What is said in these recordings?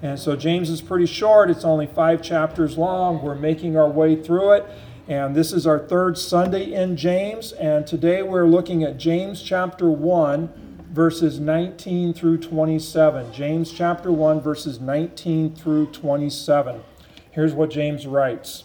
And so James is pretty short. It's only 5 chapters long. We're making our way through it. And this is our third Sunday in James. And today we're looking at James chapter 1, verses 19 through 27. James chapter 1, verses 19 through 27. Here's what James writes.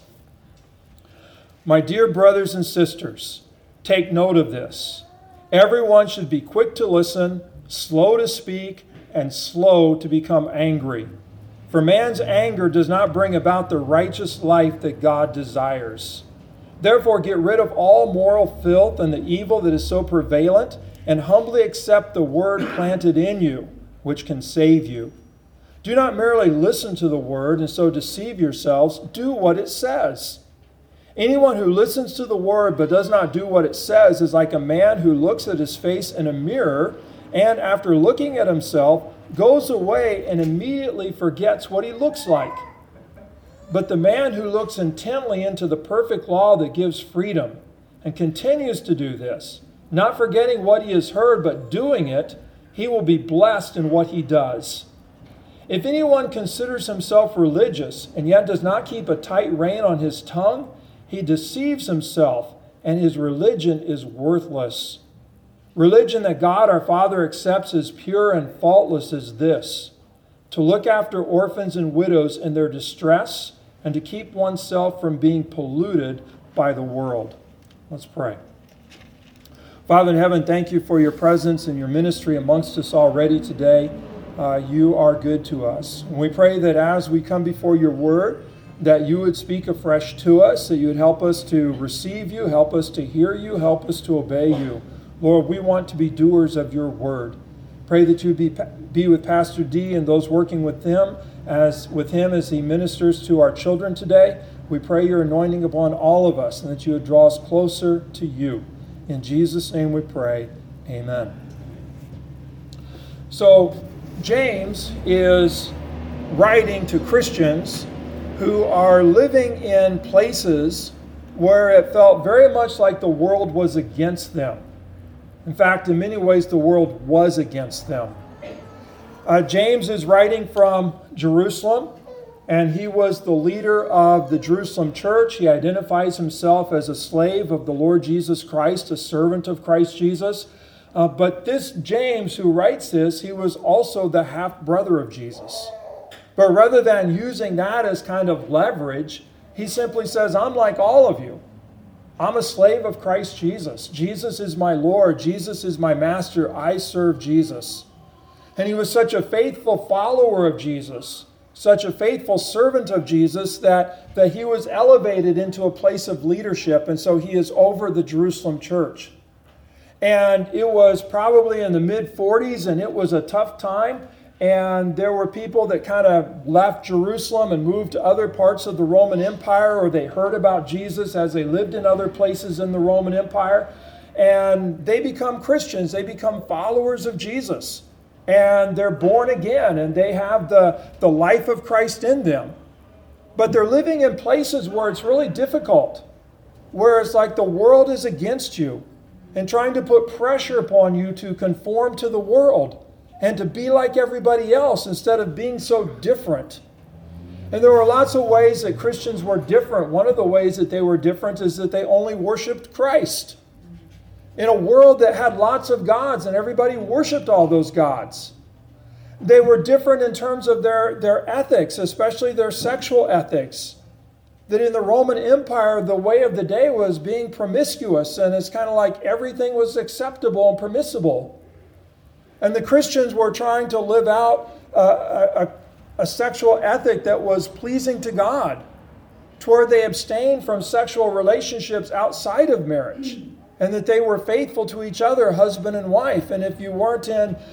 My dear brothers and sisters, take note of this. Everyone should be quick to listen, slow to speak, and slow to become angry. For man's anger does not bring about the righteous life that God desires. Therefore, get rid of all moral filth and the evil that is so prevalent, and humbly accept the word planted in you, which can save you. Do not merely listen to the word and so deceive yourselves. Do what it says. Anyone who listens to the word but does not do what it says is like a man who looks at his face in a mirror and, after looking at himself, goes away and immediately forgets what he looks like. But the man who looks intently into the perfect law that gives freedom and continues to do this, not forgetting what he has heard but doing it, he will be blessed in what he does. If anyone considers himself religious and yet does not keep a tight rein on his tongue, he deceives himself and his religion is worthless. Religion that God our Father accepts as pure and faultless is this: to look after orphans and widows in their distress and to keep oneself from being polluted by the world. Let's pray. Father in heaven, thank you for your presence and your ministry amongst us already today. You are good to us. And we pray that as we come before your word, that you would speak afresh to us, that you would help us to receive you, help us to hear you, help us to obey you. Lord, we want to be doers of your word. Pray that you be with Pastor D and those working with him as he ministers to our children today. We pray your anointing upon all of us and that you would draw us closer to you. In Jesus' name we pray. Amen. So James is writing to Christians who are living in places where it felt very much like the world was against them. In fact, in many ways, the world was against them. James is writing from Jerusalem, and he was the leader of the Jerusalem church. He identifies himself as a slave of the Lord Jesus Christ, a servant of Christ Jesus. But this James who writes this, he was also the half-brother of Jesus. But rather than using that as kind of leverage, he simply says, I'm like all of you. I'm a slave of Christ Jesus. Jesus is my Lord. Jesus is my master. I serve Jesus. And he was such a faithful follower of Jesus, such a faithful servant of Jesus, that he was elevated into a place of leadership. And so he is over the Jerusalem church. And it was probably in the mid-40s, and it was a tough time. And there were people that kind of left Jerusalem and moved to other parts of the Roman Empire, or they heard about Jesus as they lived in other places in the Roman Empire. And they become Christians. They become followers of Jesus. And they're born again, and they have the life of Christ in them. But they're living in places where it's really difficult, where it's like the world is against you and trying to put pressure upon you to conform to the world and to be like everybody else instead of being so different. And there were lots of ways that Christians were different. One of the ways that they were different is that they only worshiped Christ. In a world that had lots of gods and everybody worshiped all those gods. They were different in terms of their ethics, especially their sexual ethics. That in the Roman Empire, the way of the day was being promiscuous, and it's kind of like everything was acceptable and permissible. And the Christians were trying to live out a sexual ethic that was pleasing to God, to where they abstained from sexual relationships outside of marriage, and that they were faithful to each other, husband and wife. And if you weren't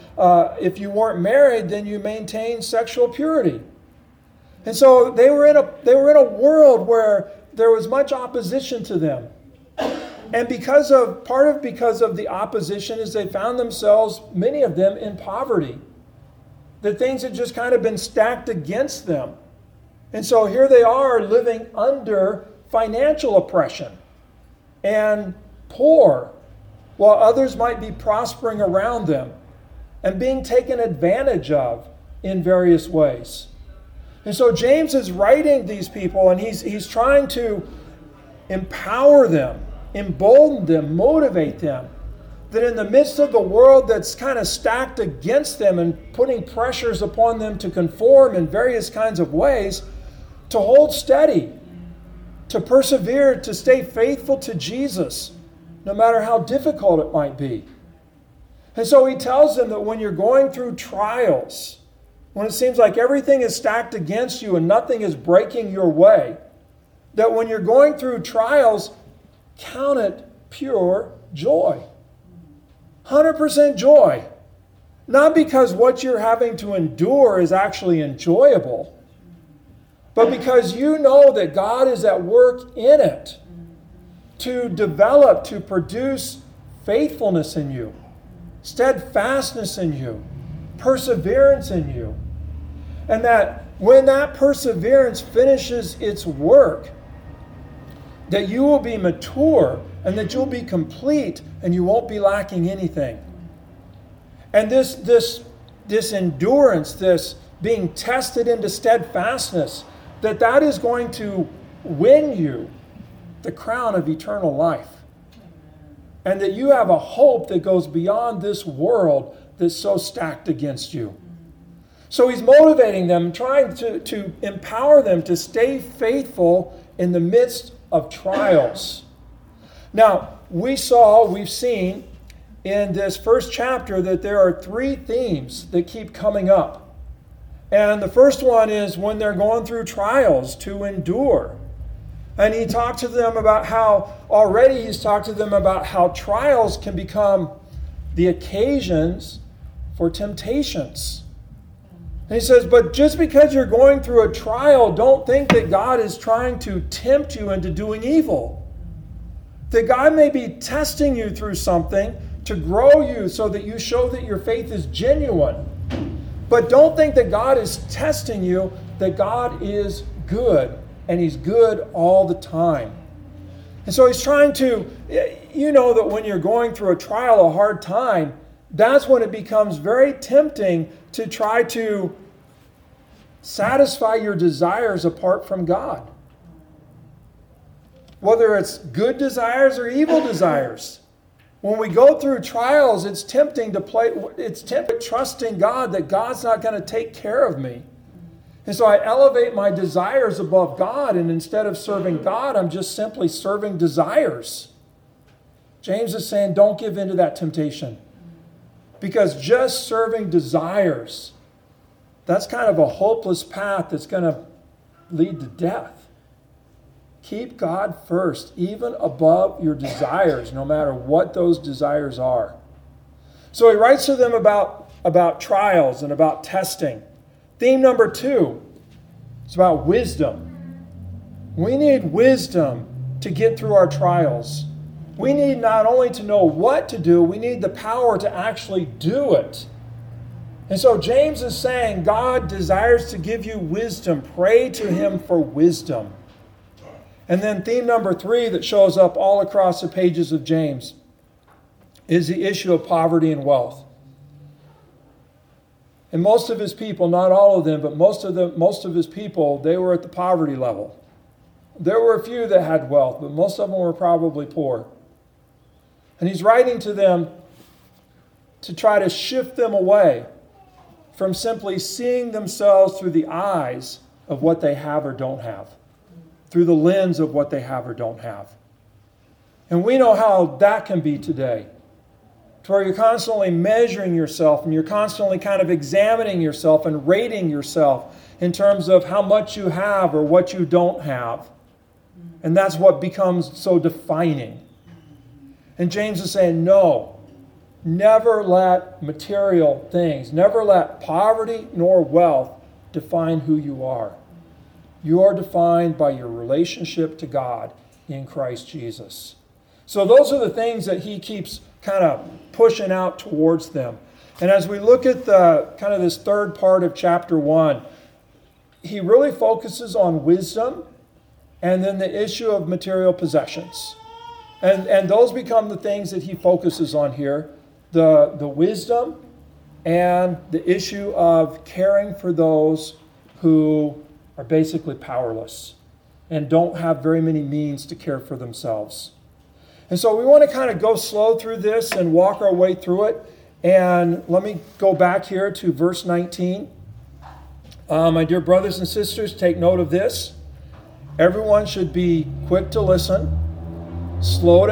married, then you maintained sexual purity. And so they were in a world where there was much opposition to them. And because of the opposition is they found themselves, many of them, in poverty. That things had just kind of been stacked against them. And so here they are living under financial oppression and poor, while others might be prospering around them and being taken advantage of in various ways. And so James is writing these people, and he's trying to empower them, embolden them, motivate them, that in the midst of the world that's kind of stacked against them and putting pressures upon them to conform in various kinds of ways, to hold steady, to persevere, to stay faithful to Jesus, no matter how difficult it might be. And so he tells them that when you're going through trials, when it seems like everything is stacked against you and nothing is breaking your way, that when you're going through trials, count it pure joy. 100% joy. Not because what you're having to endure is actually enjoyable, but because you know that God is at work in it to develop, to produce faithfulness in you, steadfastness in you, perseverance in you. And that when that perseverance finishes its work, that you will be mature and that you'll be complete and you won't be lacking anything. And this endurance, this being tested into steadfastness, that is going to win you the crown of eternal life. And that you have a hope that goes beyond this world that's so stacked against you. So he's motivating them, trying to empower them to stay faithful in the midst of trials. Now, we've seen in this first chapter that there are three themes that keep coming up. And the first one is when they're going through trials, to endure. And he talked to them about he's talked to them about how trials can become the occasions for temptations. And he says, but just because you're going through a trial, don't think that God is trying to tempt you into doing evil. That God may be testing you through something to grow you so that you show that your faith is genuine. But don't think that God is testing you, that God is good. And he's good all the time. And so he's trying to, you know that when you're going through a trial, a hard time, that's when it becomes very tempting to try to satisfy your desires apart from God. Whether it's good desires or evil desires. When we go through trials, it's tempting trusting God that God's not going to take care of me. And so I elevate my desires above God, and instead of serving God, I'm just simply serving desires. James is saying, don't give in to that temptation. Because just serving desires, that's kind of a hopeless path that's going to lead to death. Keep God first, even above your desires, no matter what those desires are. So he writes to them about trials and about testing. Theme number 2 is about wisdom. We need wisdom to get through our trials. We need not only to know what to do, we need the power to actually do it. And so James is saying God desires to give you wisdom. Pray to him for wisdom. And then theme number 3 that shows up all across the pages of James is the issue of poverty and wealth. And most of his people, not all of them, but most of his people, they were at the poverty level. There were a few that had wealth, but most of them were probably poor. And he's writing to them to try to shift them away from simply seeing themselves through the eyes of what they have or don't have, through the lens of what they have or don't have. And we know how that can be today, to where you're constantly measuring yourself and you're constantly kind of examining yourself and rating yourself in terms of how much you have or what you don't have. And that's what becomes so defining. And James is saying, no, never let material things, never let poverty nor wealth define who you are. You are defined by your relationship to God in Christ Jesus. So those are the things that he keeps kind of pushing out towards them. And as we look at the kind of this third part of chapter 1, he really focuses on wisdom and then the issue of material possessions. And those become the things that he focuses on here. The wisdom and the issue of caring for those who are basically powerless and don't have very many means to care for themselves. And so we want to kind of go slow through this and walk our way through it. And let me go back here to verse 19. My dear brothers and sisters, take note of this. Everyone should be quick to listen, slow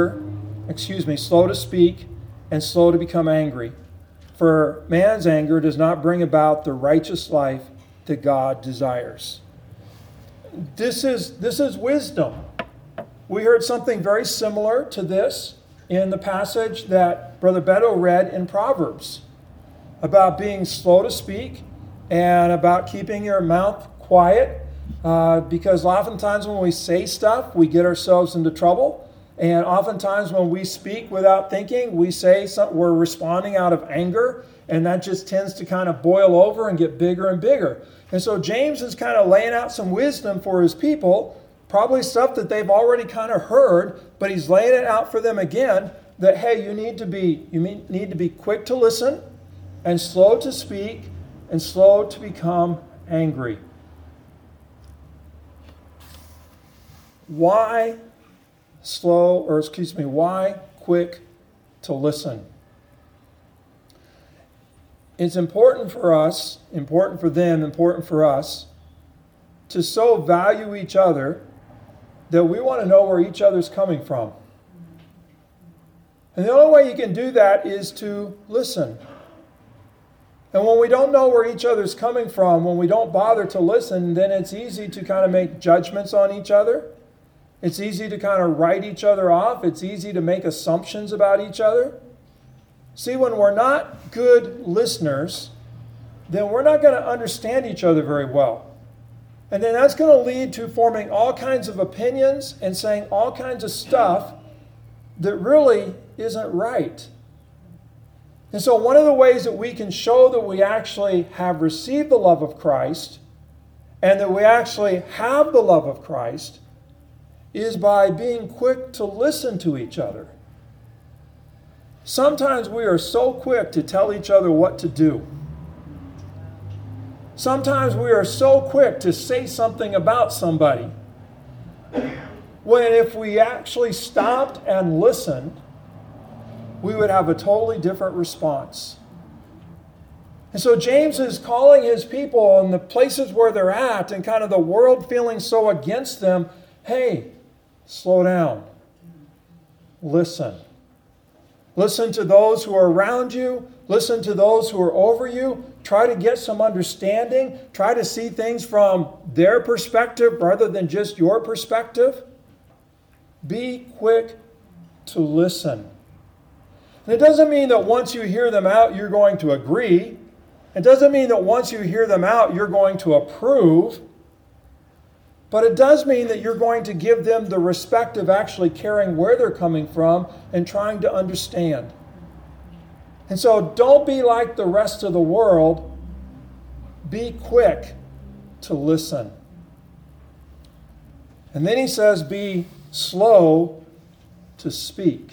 to speak, and slow to become angry. For man's anger does not bring about the righteous life that God desires. This is wisdom. We heard something very similar to this in the passage that Brother Beto read in Proverbs about being slow to speak and about keeping your mouth quiet, because oftentimes when we say stuff, we get ourselves into trouble. And oftentimes when we speak without thinking, we say something, we're responding out of anger, and that just tends to kind of boil over and get bigger and bigger. And so James is kind of laying out some wisdom for his people, probably stuff that they've already kind of heard, but he's laying it out for them again, that, hey, you need to be quick to listen and slow to speak and slow to become angry. Why quick to listen? It's important for us, important for them, important for us to so value each other that we want to know where each other's coming from. And the only way you can do that is to listen. And when we don't know where each other's coming from, when we don't bother to listen, then it's easy to kind of make judgments on each other. It's easy to kind of write each other off. It's easy to make assumptions about each other. See, when we're not good listeners, then we're not going to understand each other very well. And then that's going to lead to forming all kinds of opinions and saying all kinds of stuff that really isn't right. And so one of the ways that we can show that we actually have received the love of Christ and that we actually have the love of Christ is by being quick to listen to each other. Sometimes we are so quick to tell each other what to do. Sometimes we are so quick to say something about somebody, when if we actually stopped and listened, we would have a totally different response. And so James is calling his people in the places where they're at and kind of the world feeling so against them, hey, slow down. Listen. Listen to those who are around you. Listen to those who are over you. Try to get some understanding. Try to see things from their perspective rather than just your perspective. Be quick to listen. And it doesn't mean that once you hear them out, you're going to agree. It doesn't mean that once you hear them out, you're going to approve. But it does mean that you're going to give them the respect of actually caring where they're coming from and trying to understand. And so don't be like the rest of the world. Be quick to listen. And then he says, be slow to speak.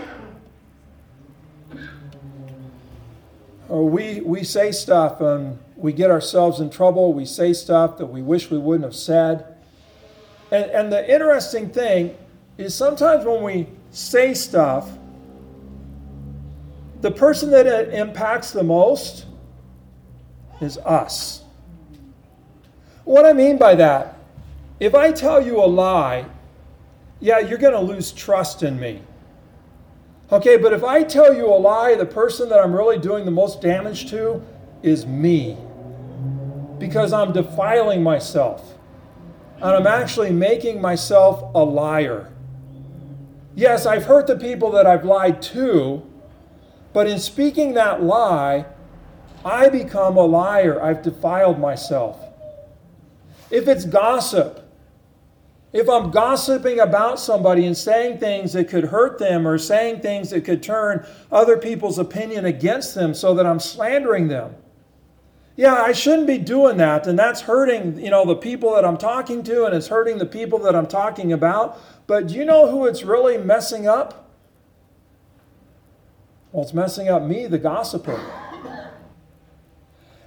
We say stuff and we get ourselves in trouble. We say stuff that we wish we wouldn't have said. And the interesting thing is sometimes when we say stuff, the person that it impacts the most is us. What I mean by that, if I tell you a lie, yeah, you're going to lose trust in me. Okay, but if I tell you a lie, the person that I'm really doing the most damage to is me. Because I'm defiling myself. And I'm actually making myself a liar. Yes, I've hurt the people that I've lied to, but in speaking that lie, I become a liar. I've defiled myself. If it's gossip, if I'm gossiping about somebody and saying things that could hurt them or saying things that could turn other people's opinion against them so that I'm slandering them, yeah, I shouldn't be doing that, and that's hurting, the people that I'm talking to, and it's hurting the people that I'm talking about. But do you know who it's really messing up? Well, it's messing up me, the gossiper.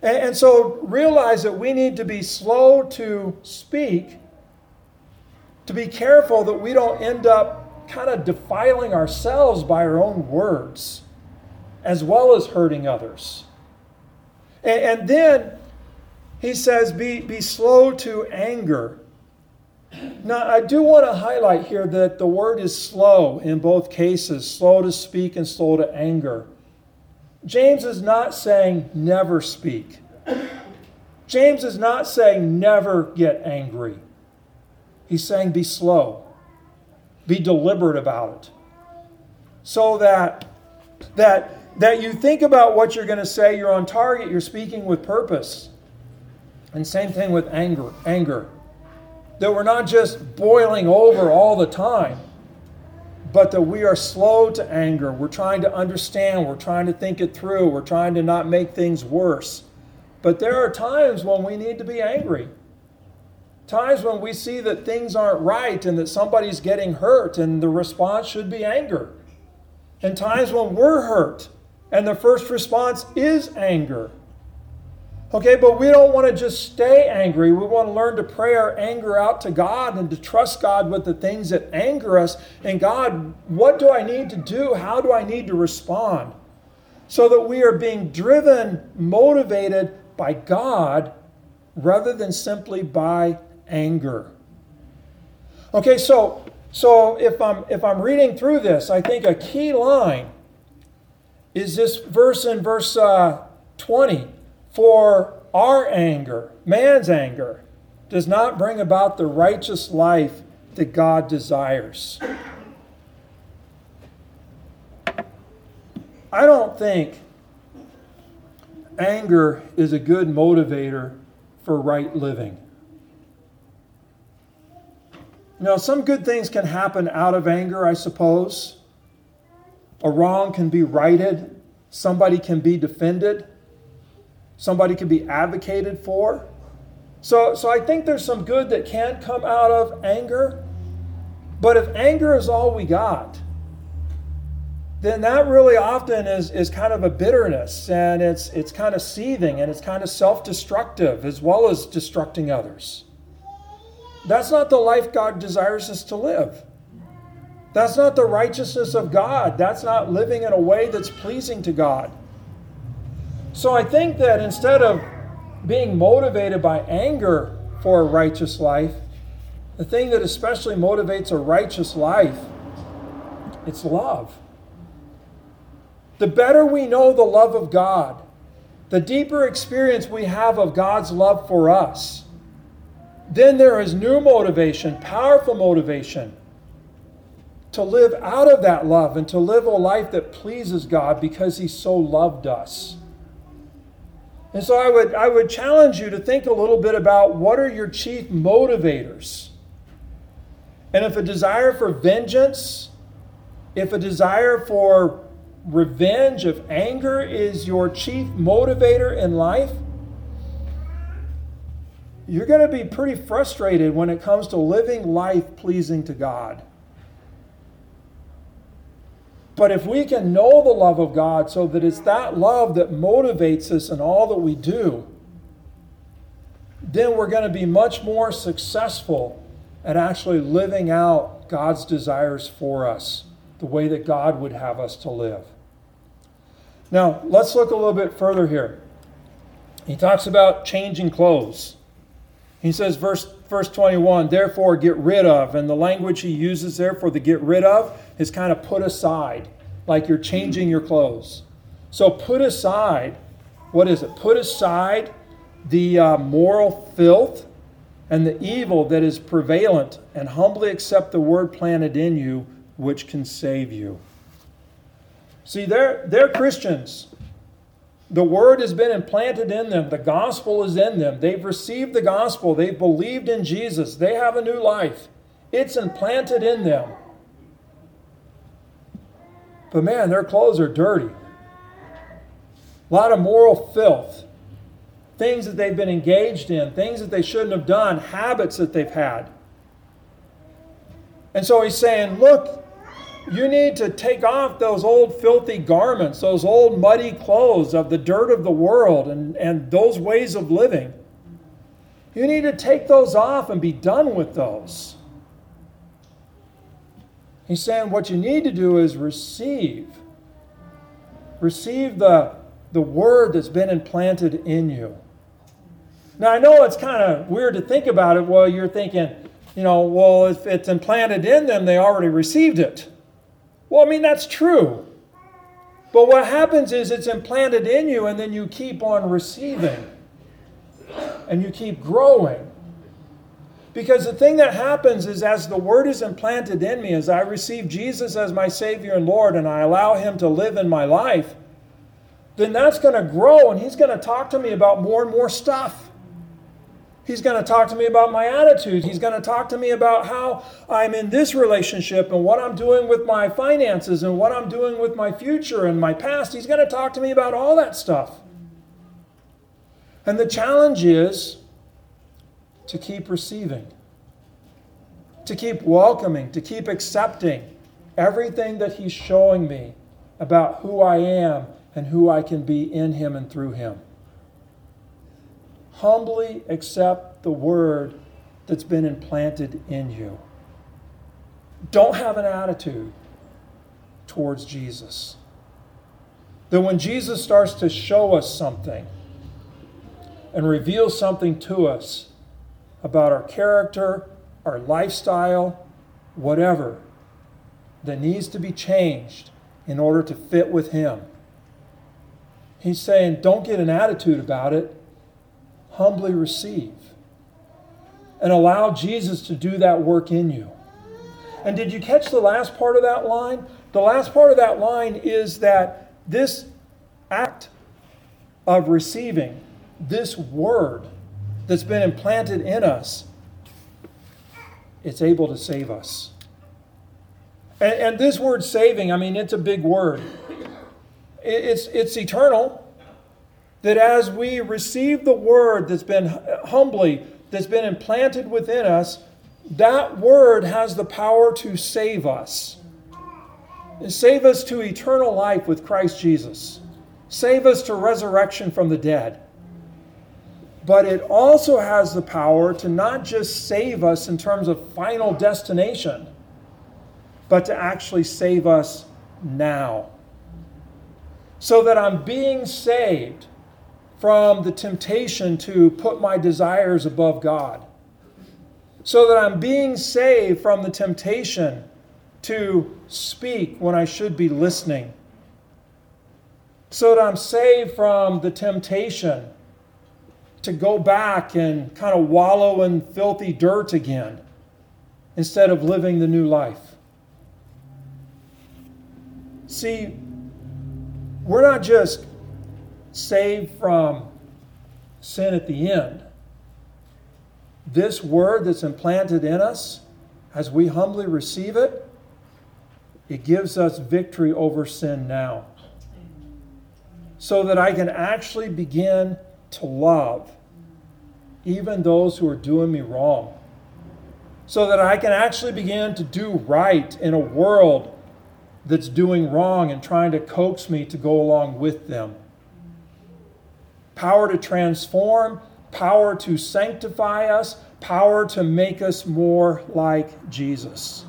And so realize that we need to be slow to speak, to be careful that we don't end up kind of defiling ourselves by our own words, as well as hurting others. And then he says, be slow to anger. Now, I do want to highlight here that the word is slow in both cases, slow to speak and slow to anger. James is not saying never speak. James is not saying never get angry. He's saying be slow. Be deliberate about it. So that you think about what you're going to say, you're on target, you're speaking with purpose. And same thing with anger. That we're not just boiling over all the time, but that we are slow to anger. We're trying to understand. We're trying to think it through. We're trying to not make things worse. But there are times when we need to be angry. Times when we see that things aren't right and that somebody's getting hurt and the response should be anger. And times when we're hurt and the first response is anger. Okay, but we don't want to just stay angry. We want to learn to pray our anger out to God and to trust God with the things that anger us. And God, what do I need to do? How do I need to respond? So that we are being driven, motivated by God rather than simply by anger. Okay, so if I'm reading through this, I think a key line is this verse in verse 20. For our anger, man's anger, does not bring about the righteous life that God desires. I don't think anger is a good motivator for right living. Now, some good things can happen out of anger, I suppose. A wrong can be righted. Somebody can be defended. Somebody can be advocated for. So I think there's some good that can come out of anger. But if anger is all we got, then that really often is kind of a bitterness, and it's kind of seething, and it's kind of self-destructive as well as destructing others. That's not the life God desires us to live. That's not the righteousness of God. That's not living in a way that's pleasing to God. So I think that instead of being motivated by anger for a righteous life, the thing that especially motivates a righteous life, it's love. The better we know the love of God, the deeper experience we have of God's love for us, then there is new motivation, powerful motivation, to live out of that love and to live a life that pleases God because He so loved us. And so I would challenge you to think a little bit about what are your chief motivators. And if a desire for vengeance, if a desire for revenge, if anger is your chief motivator in life, you're going to be pretty frustrated when it comes to living life pleasing to God. But if we can know the love of God so that it's that love that motivates us in all that we do, then we're going to be much more successful at actually living out God's desires for us, the way that God would have us to live. Now, let's look a little bit further here. He talks about changing clothes. He says, verse 21, therefore get rid of. And the language he uses there for the get rid of is kind of put aside, like you're changing your clothes. So put aside, what is it? Put aside the moral filth and the evil that is prevalent, and humbly accept the word planted in you, which can save you. See, they're Christians. The word has been implanted in them. The gospel is in them. They've received the gospel. They've believed in Jesus. They have a new life. It's implanted in them. But man, their clothes are dirty. A lot of moral filth. Things that they've been engaged in. Things that they shouldn't have done. Habits that they've had. And so he's saying, look, You need to take off those old filthy garments, those old muddy clothes of the dirt of the world and those ways of living. You need to take those off and be done with those. He's saying what you need to do is receive. Receive the word that's been implanted in you. Now, I know it's kind of weird to think about it. Well, you're thinking, well, if it's implanted in them, they already received it. Well, I mean, that's true. But what happens is it's implanted in you, and then you keep on receiving. And you keep growing. Because the thing that happens is as the word is implanted in me, as I receive Jesus as my Savior and Lord, and I allow Him to live in my life, then that's going to grow, and He's going to talk to me about more and more stuff. He's going to talk to me about my attitude. He's going to talk to me about how I'm in this relationship and what I'm doing with my finances and what I'm doing with my future and my past. He's going to talk to me about all that stuff. And the challenge is to keep receiving, to keep welcoming, to keep accepting everything that He's showing me about who I am and who I can be in Him and through Him. Humbly accept the word that's been implanted in you. Don't have an attitude towards Jesus. That when Jesus starts to show us something and reveal something to us about our character, our lifestyle, whatever, that needs to be changed in order to fit with Him. He's saying, don't get an attitude about it. Humbly receive. And allow Jesus to do that work in you. And did you catch the last part of that line? The last part of that line is that this act of receiving this word that's been implanted in us, it's able to save us. And this word saving, I mean, it's a big word. It's eternal. That as we receive the word that's been implanted within us, that word has the power to save us. And save us to eternal life with Christ Jesus. Save us to resurrection from the dead. But it also has the power to not just save us in terms of final destination, but to actually save us now. So that I'm being saved from the temptation to put my desires above God. So that I'm being saved from the temptation to speak when I should be listening. So that I'm saved from the temptation to go back and kind of wallow in filthy dirt again instead of living the new life. See, we're not just saved from sin at the end. This word that's implanted in us, as we humbly receive it, it gives us victory over sin now. So that I can actually begin to love even those who are doing me wrong. So that I can actually begin to do right in a world that's doing wrong and trying to coax me to go along with them. Power to transform, power to sanctify us, power to make us more like Jesus.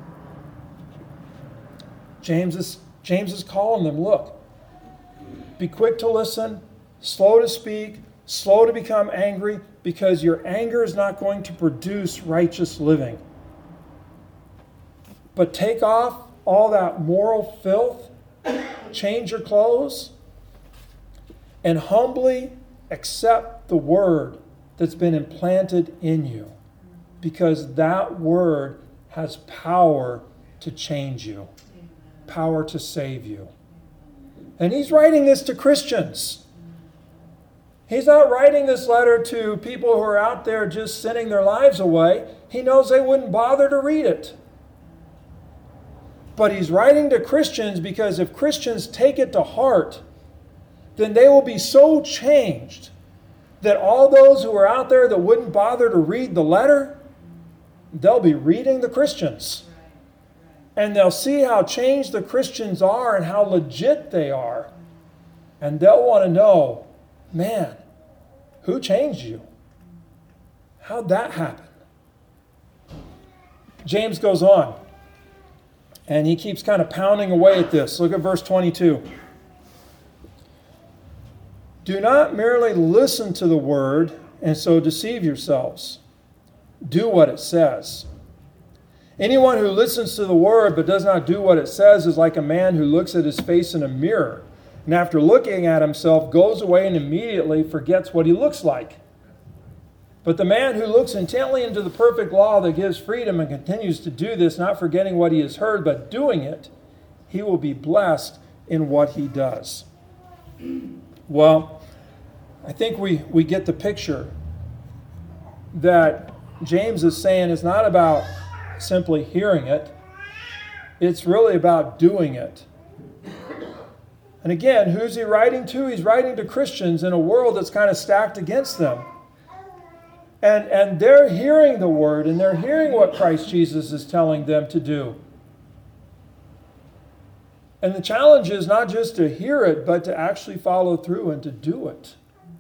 James is calling them, look, be quick to listen, slow to speak, slow to become angry, because your anger is not going to produce righteous living. But take off all that moral filth, change your clothes, and humbly accept the word that's been implanted in you, because that word has power to change you, power to save you. And he's writing this to Christians. He's not writing this letter to people who are out there just sinning their lives away. He knows they wouldn't bother to read it. But he's writing to Christians because if Christians take it to heart, then they will be so changed that all those who are out there that wouldn't bother to read the letter, they'll be reading the Christians. And they'll see how changed the Christians are and how legit they are. And they'll want to know, man, who changed you? How'd that happen? James goes on, and he keeps kind of pounding away at this. Look at verse 22. Do not merely listen to the word and so deceive yourselves. Do what it says. Anyone who listens to the word but does not do what it says is like a man who looks at his face in a mirror, and after looking at himself goes away and immediately forgets what he looks like. But the man who looks intently into the perfect law that gives freedom and continues to do this, not forgetting what he has heard, but doing it, he will be blessed in what he does. Well, I think we get the picture that James is saying it's not about simply hearing it. It's really about doing it. And again, who's he writing to? He's writing to Christians in a world that's kind of stacked against them. And they're hearing the word, and they're hearing what Christ Jesus is telling them to do. And the challenge is not just to hear it, but to actually follow through and to do it.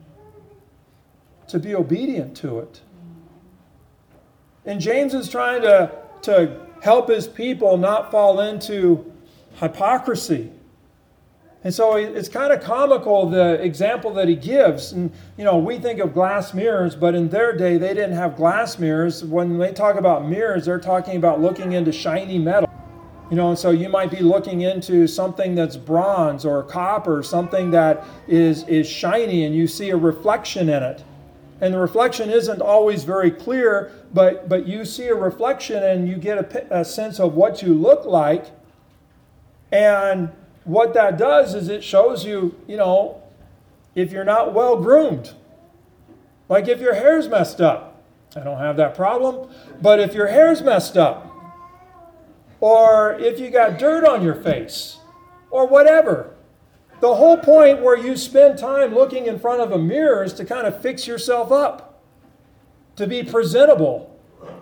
To be obedient to it. And James is trying to help his people not fall into hypocrisy. And so it's kind of comical, the example that he gives. And, we think of glass mirrors, but in their day, they didn't have glass mirrors. When they talk about mirrors, they're talking about looking into shiny metal. And so you might be looking into something that's bronze or copper, something that is shiny, and you see a reflection in it. And the reflection isn't always very clear, but you see a reflection and you get a sense of what you look like. And what that does is it shows you, if you're not well groomed. Like if your hair's messed up. I don't have that problem. But if your hair's messed up, or if you got dirt on your face, or whatever. The whole point where you spend time looking in front of a mirror is to kind of fix yourself up, to be presentable.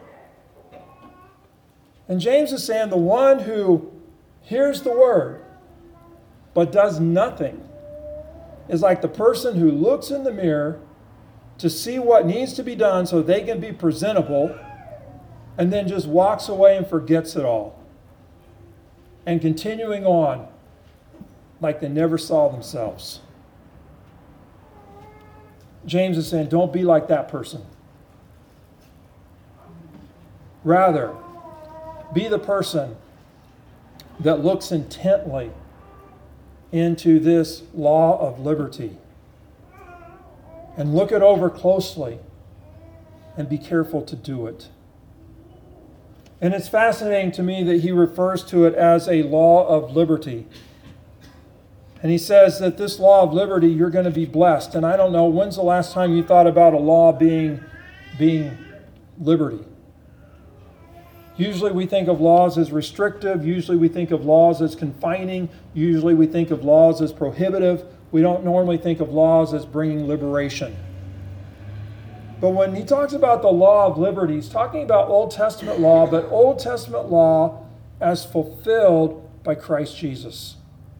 And James is saying the one who hears the word but does nothing is like the person who looks in the mirror to see what needs to be done so they can be presentable, and then just walks away and forgets it all. And continuing on like they never saw themselves. James is saying, don't be like that person. Rather, be the person that looks intently into this law of liberty. And look it over closely and be careful to do it. And it's fascinating to me that he refers to it as a law of liberty. And he says that this law of liberty, you're going to be blessed. And I don't know, when's the last time you thought about a law being liberty? Usually we think of laws as restrictive. Usually we think of laws as confining. Usually we think of laws as prohibitive. We don't normally think of laws as bringing liberation. But when he talks about the law of liberty, he's talking about Old Testament law, but Old Testament law as fulfilled by Christ Jesus.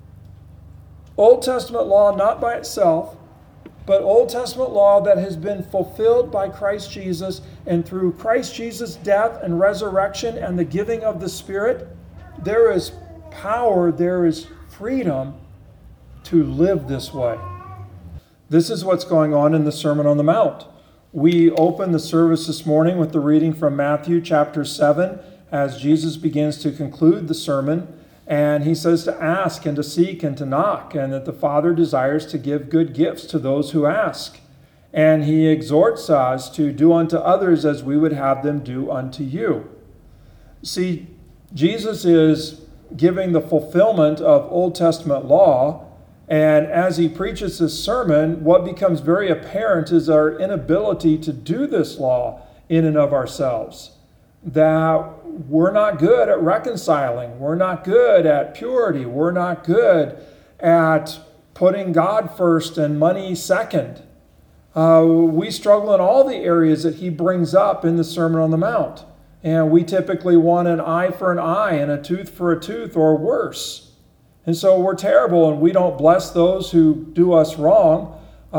Old Testament law not by itself, but Old Testament law that has been fulfilled by Christ Jesus, and through Christ Jesus' death and resurrection and the giving of the Spirit, there is power, there is freedom to live this way. This is what's going on in the Sermon on the Mount. We open the service this morning with the reading from Matthew chapter 7 as Jesus begins to conclude the sermon. And he says to ask and to seek and to knock, and that the Father desires to give good gifts to those who ask. And he exhorts us to do unto others as we would have them do unto you. See, Jesus is giving the fulfillment of Old Testament law. And as he preaches this sermon, what becomes very apparent is our inability to do this law in and of ourselves. That we're not good at reconciling. We're not good at purity. We're not good at putting God first and money second. We struggle in all the areas that he brings up in the Sermon on the Mount. And we typically want an eye for an eye and a tooth for a tooth or worse. And so we're terrible and we don't bless those who do us wrong.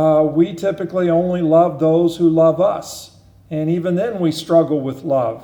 We typically only love those who love us. And even then we struggle with love.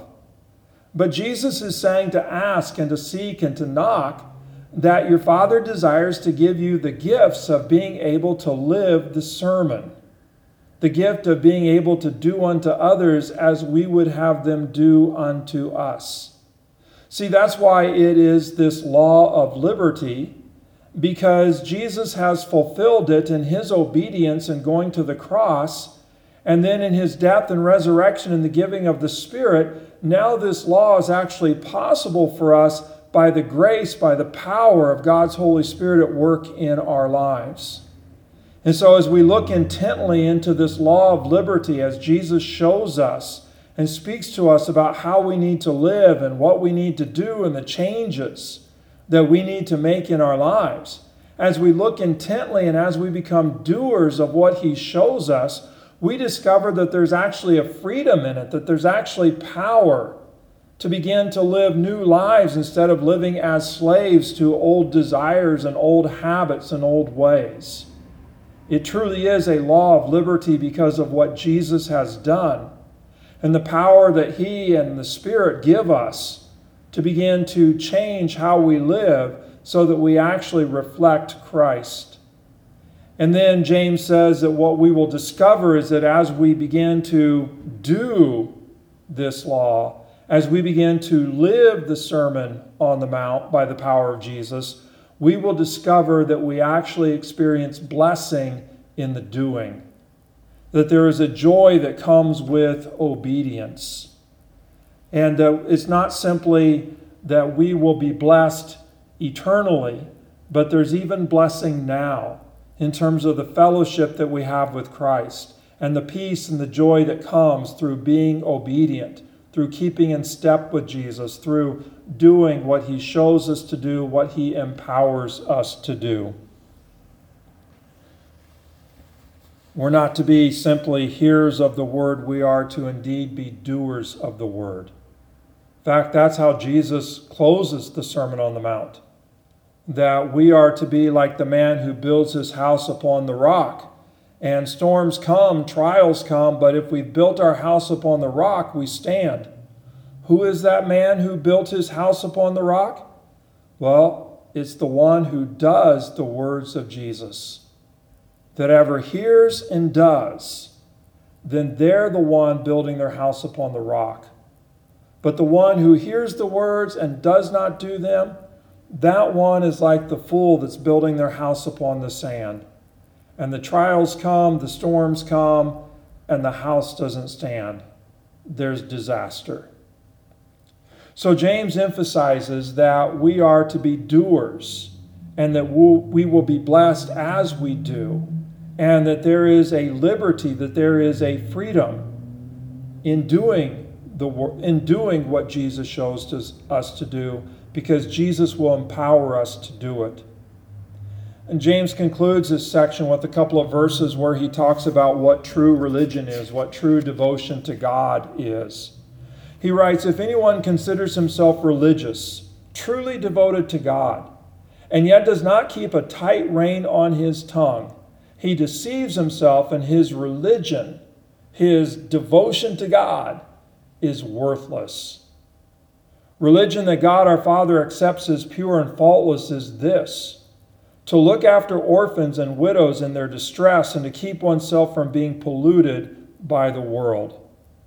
But Jesus is saying to ask and to seek and to knock, that your Father desires to give you the gifts of being able to live the sermon. The gift of being able to do unto others as we would have them do unto us. See, that's why it is this law of liberty, because Jesus has fulfilled it in his obedience in going to the cross, and then in his death and resurrection and the giving of the Spirit. Now this law is actually possible for us by the grace, by the power of God's Holy Spirit at work in our lives. And so as we look intently into this law of liberty, as Jesus shows us and speaks to us about how we need to live and what we need to do and the changes that we need to make in our lives, as we look intently and as we become doers of what he shows us, we discover that there's actually a freedom in it, that there's actually power to begin to live new lives instead of living as slaves to old desires and old habits and old ways. It truly is a law of liberty because of what Jesus has done and the power that he and the Spirit give us to begin to change how we live so that we actually reflect Christ. And then James says that what we will discover is that as we begin to do this law, as we begin to live the Sermon on the Mount by the power of Jesus, we will discover that we actually experience blessing in the doing. That there is a joy that comes with obedience. And it's not simply that we will be blessed eternally, but there's even blessing now in terms of the fellowship that we have with Christ and the peace and the joy that comes through being obedient, through keeping in step with Jesus, through doing what he shows us to do, what he empowers us to do. We're not to be simply hearers of the word, we are to indeed be doers of the word. In fact, that's how Jesus closes the Sermon on the Mount. That we are to be like the man who builds his house upon the rock. And storms come, trials come, but if we've built our house upon the rock, we stand. Who is that man who built his house upon the rock? Well, it's the one who does the words of Jesus. That ever hears and does, then they're the one building their house upon the rock. But the one who hears the words and does not do them, that one is like the fool that's building their house upon the sand. And the trials come, the storms come, and the house doesn't stand. There's disaster. So James emphasizes that we are to be doers and that we will be blessed as we do, and that there is a liberty, that there is a freedom in doing what Jesus shows us to do, because Jesus will empower us to do it. And James concludes this section with a couple of verses where he talks about what true religion is, what true devotion to God is. He writes, "If anyone considers himself religious, truly devoted to God, and yet does not keep a tight rein on his tongue, he deceives himself, and his religion, his devotion to God, is worthless." Religion that God our Father accepts as pure and faultless is this: to look after orphans and widows in their distress and to keep oneself from being polluted by the world.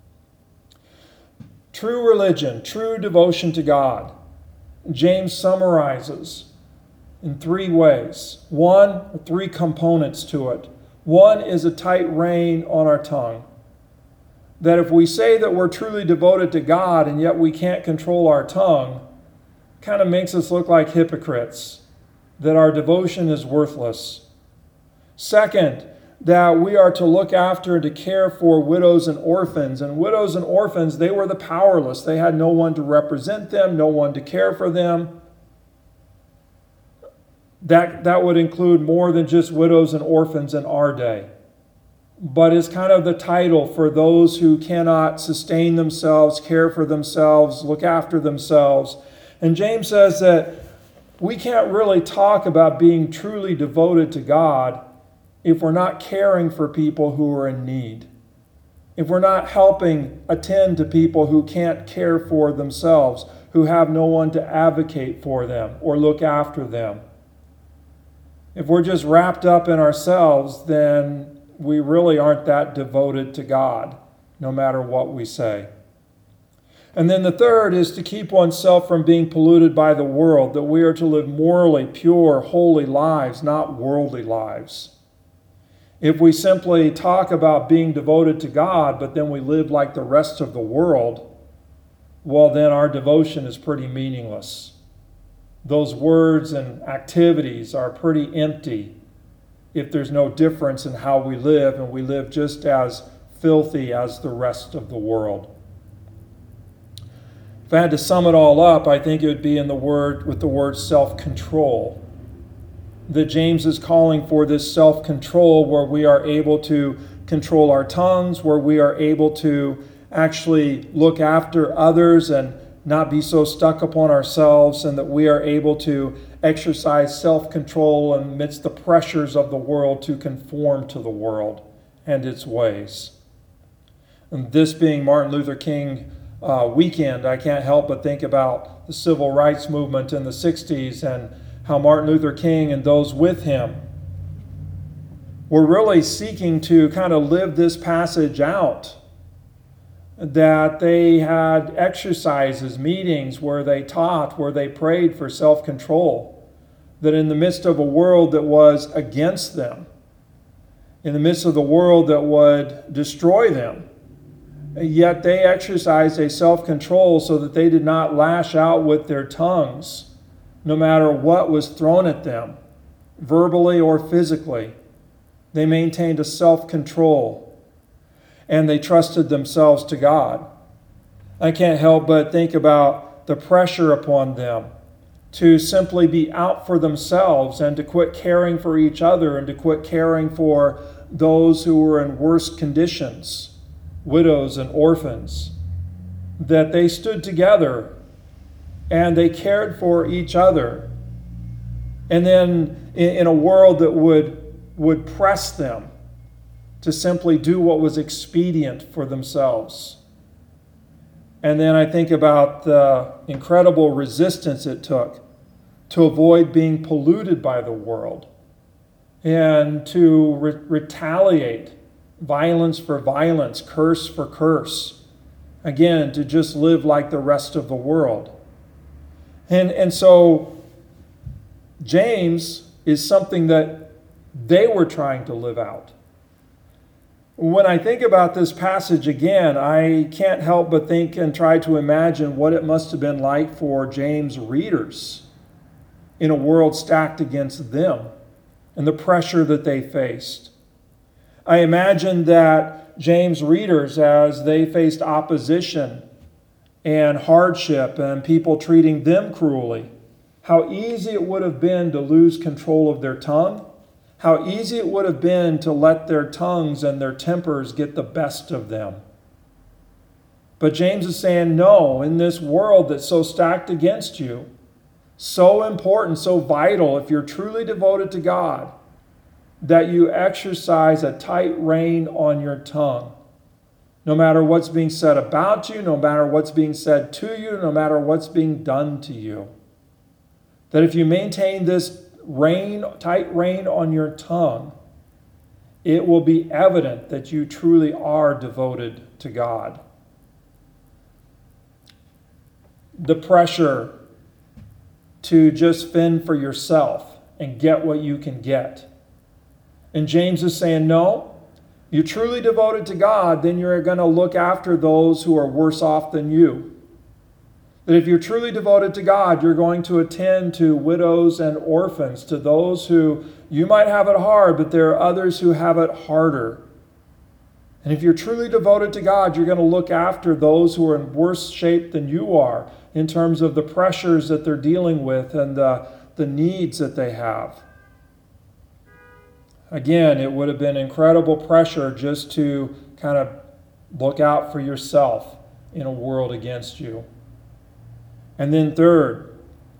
True religion, true devotion to God, James summarizes in three ways. Three components to it. One is a tight rein on our tongue. That if we say that we're truly devoted to God and yet we can't control our tongue, kind of makes us look like hypocrites, that our devotion is worthless. Second, that we are to look after and to care for widows and orphans. And widows and orphans, they were the powerless. They had no one to represent them, no one to care for them. That would include more than just widows and orphans in our day. but is kind of the title for those who cannot sustain themselves, care for themselves, look after themselves. And James says that we can't really talk about being truly devoted to God if we're not caring for people who are in need, if we're not helping attend to people who can't care for themselves, who have no one to advocate for them or look after them. If we're just wrapped up in ourselves, then we really aren't that devoted to God, no matter what we say. And then the third is to keep oneself from being polluted by the world, that we are to live morally pure, holy lives, not worldly lives. If we simply talk about being devoted to God, but then we live like the rest of the world, well, then our devotion is pretty meaningless. Those words and activities are pretty empty if there's no difference in how we live, and we live just as filthy as the rest of the world. If I had to sum it all up, I think it would be with the word self-control. That James is calling for this self-control where we are able to control our tongues, where we are able to actually look after others and not be so stuck upon ourselves, and that we are able to exercise self-control amidst the pressures of the world to conform to the world and its ways. And this being Martin Luther King weekend, I can't help but think about the civil rights movement in the 60s and how Martin Luther King and those with him were really seeking to kind of live this passage out. That they had exercises, meetings where they taught, where they prayed for self-control. That in the midst of a world that was against them, in the midst of the world that would destroy them, yet they exercised a self-control so that they did not lash out with their tongues, no matter what was thrown at them, verbally or physically. They maintained a self-control, and they trusted themselves to God. I can't help but think about the pressure upon them to simply be out for themselves and to quit caring for each other and to quit caring for those who were in worse conditions, widows and orphans. That they stood together and they cared for each other. And then in a world that would press them to simply do what was expedient for themselves. And then I think about the incredible resistance it took to avoid being polluted by the world and to retaliate violence for violence, curse for curse. Again, to just live like the rest of the world. And so James is something that they were trying to live out. When I think about this passage again, I can't help but think and try to imagine what it must have been like for James' readers in a world stacked against them and the pressure that they faced. I imagine that James' readers, as they faced opposition and hardship and people treating them cruelly, how easy it would have been to lose control of their tongue, how easy it would have been to let their tongues and their tempers get the best of them. But James is saying, no, in this world that's so stacked against you, so important, so vital, if you're truly devoted to God, that you exercise a tight rein on your tongue. No matter what's being said about you, no matter what's being said to you, no matter what's being done to you. That if you maintain this tight rein on your tongue, it will be evident that you truly are devoted to God. The pressure to just fend for yourself and get what you can get. And James is saying, no, you're truly devoted to God, then you're going to look after those who are worse off than you. That if you're truly devoted to God, you're going to attend to widows and orphans, to those who you might have it hard, but there are others who have it harder. And if you're truly devoted to God, you're going to look after those who are in worse shape than you are in terms of the pressures that they're dealing with and the needs that they have. Again, it would have been incredible pressure just to kind of look out for yourself in a world against you. And then third,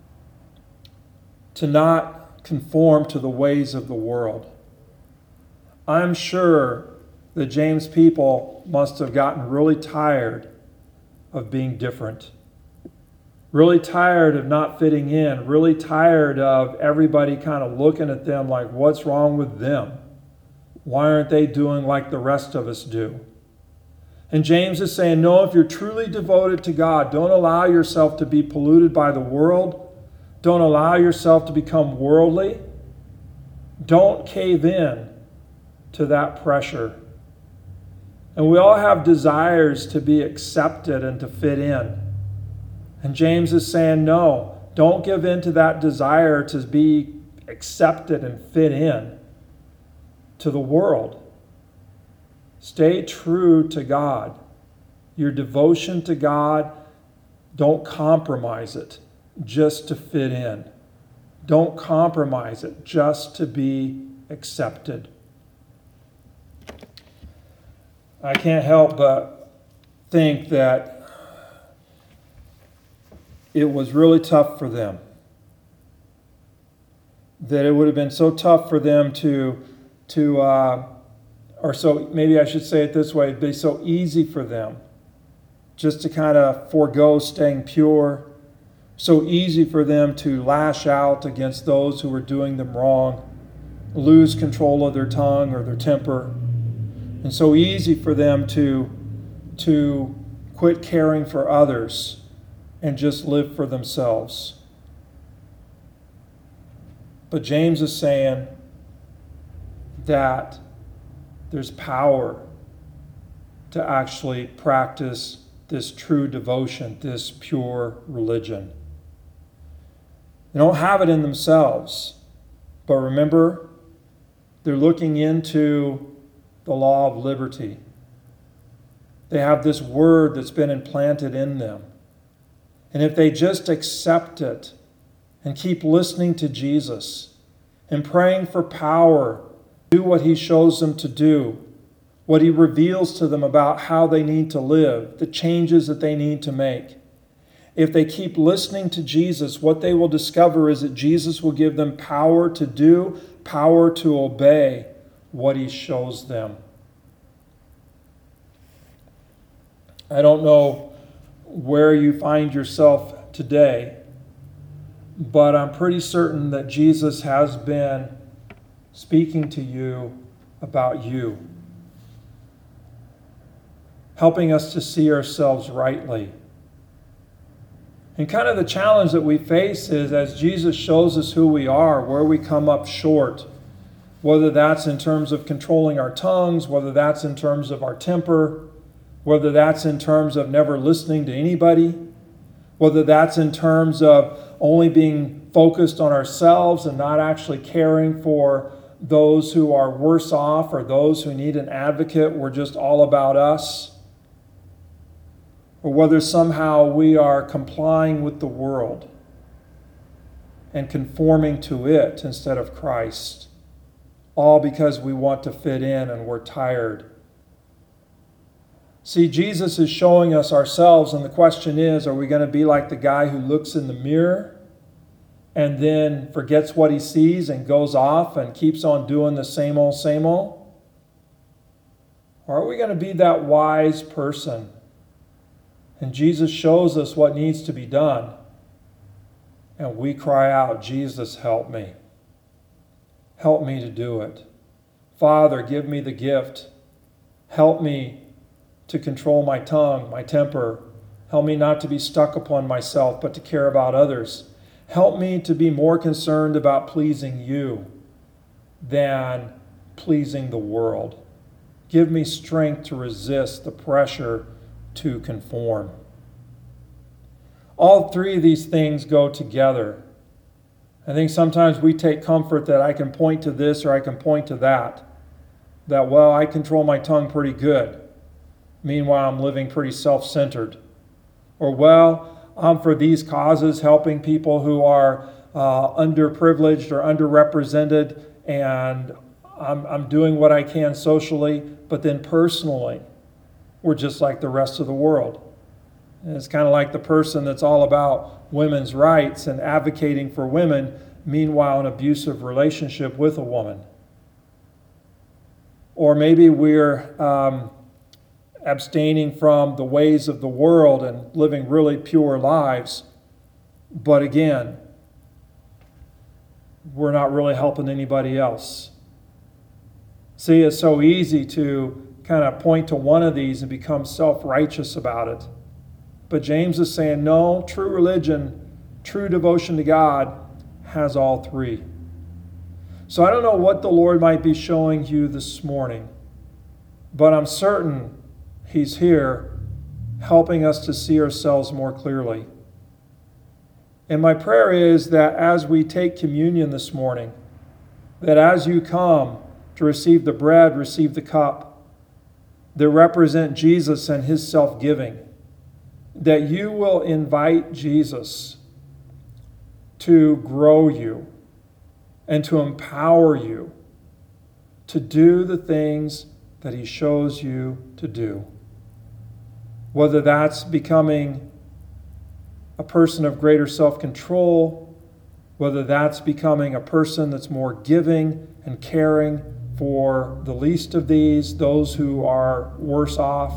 to not conform to the ways of the world. I'm sure the James people must have gotten really tired of being different. Really tired of not fitting in, really tired of everybody kind of looking at them like, what's wrong with them? Why aren't they doing like the rest of us do? And James is saying, no, if you're truly devoted to God, don't allow yourself to be polluted by the world. Don't allow yourself to become worldly. Don't cave in to that pressure. And we all have desires to be accepted and to fit in. And James is saying, no, don't give in to that desire to be accepted and fit in to the world. Stay true to God. Your devotion to God, don't compromise it just to fit in. Don't compromise it just to be accepted. I can't help but think that it was really tough for them. That it would have been so tough for them or so maybe I should say it this way, it'd be so easy for them just to kind of forego staying pure, so easy for them to lash out against those who were doing them wrong, lose control of their tongue or their temper, and so easy for them to quit caring for others and just live for themselves. But James is saying that there's power to actually practice this true devotion, this pure religion. They don't have it in themselves, but remember, they're looking into the law of liberty. They have this word that's been implanted in them. And if they just accept it and keep listening to Jesus and praying for power, do what he shows them to do, what he reveals to them about how they need to live, the changes that they need to make. If they keep listening to Jesus, what they will discover is that Jesus will give them power to do, power to obey what he shows them. I don't know where you find yourself today, but I'm pretty certain that Jesus has been speaking to you about you, helping us to see ourselves rightly. And kind of the challenge that we face is as Jesus shows us who we are, where we come up short, whether that's in terms of controlling our tongues, whether that's in terms of our temper, whether that's in terms of never listening to anybody, whether that's in terms of only being focused on ourselves and not actually caring for those who are worse off or those who need an advocate. We're just all about us. Or whether somehow we are complying with the world and conforming to it instead of Christ, all because we want to fit in and we're tired. See, Jesus is showing us ourselves, and the question is, are we going to be like the guy who looks in the mirror and then forgets what he sees and goes off and keeps on doing the same old, same old? Or are we going to be that wise person? And Jesus shows us what needs to be done. And we cry out, Jesus, help me. Help me to do it. Father, give me the gift. Help me to control my tongue, my temper. Help me not to be stuck upon myself, but to care about others. Help me to be more concerned about pleasing you than pleasing the world. Give me strength to resist the pressure to conform. All three of these things go together. I think sometimes we take comfort that I can point to this or I can point to that. That, well, I control my tongue pretty good. Meanwhile, I'm living pretty self-centered. Or, well, I'm for these causes, helping people who are underprivileged or underrepresented, and I'm doing what I can socially, but then personally, we're just like the rest of the world. And it's kind of like the person that's all about women's rights and advocating for women, meanwhile an abusive relationship with a woman. Or maybe we're abstaining from the ways of the world and living really pure lives, but again, we're not really helping anybody else. See, it's so easy to kind of point to one of these and become self-righteous about it. But James is saying, no, true religion, true devotion to God has all three. So I don't know what the Lord might be showing you this morning, but I'm certain He's here helping us to see ourselves more clearly. And my prayer is that as we take communion this morning, that as you come to receive the bread, receive the cup that represent Jesus and His self-giving, that you will invite Jesus to grow you and to empower you to do the things that He shows you to do. Whether that's becoming a person of greater self-control, whether that's becoming a person that's more giving and caring for the least of these, those who are worse off,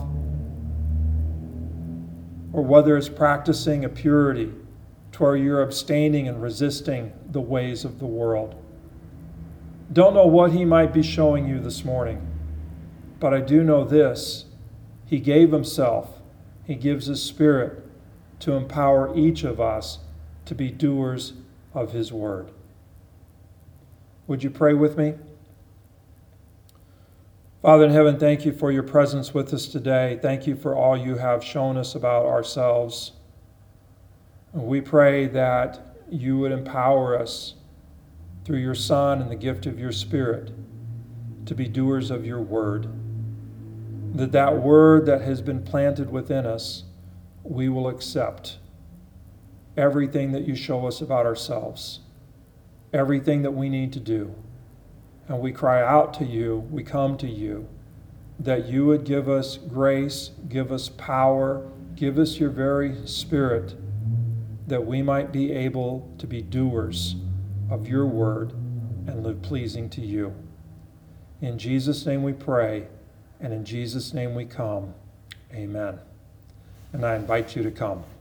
or whether it's practicing a purity to where you're abstaining and resisting the ways of the world. Don't know what He might be showing you this morning, but I do know this: He gave Himself, He gives His Spirit to empower each of us to be doers of His word. Would you pray with me? Father in heaven, thank you for your presence with us today. Thank you for all you have shown us about ourselves. And we pray that you would empower us through your Son and the gift of your Spirit to be doers of your word. That word that has been planted within us, we will accept everything that you show us about ourselves, everything that we need to do. And we cry out to you, we come to you, that you would give us grace, give us power, give us your very Spirit, that we might be able to be doers of your word and live pleasing to you. In Jesus' name we pray, and in Jesus' name we come. Amen. And I invite you to come.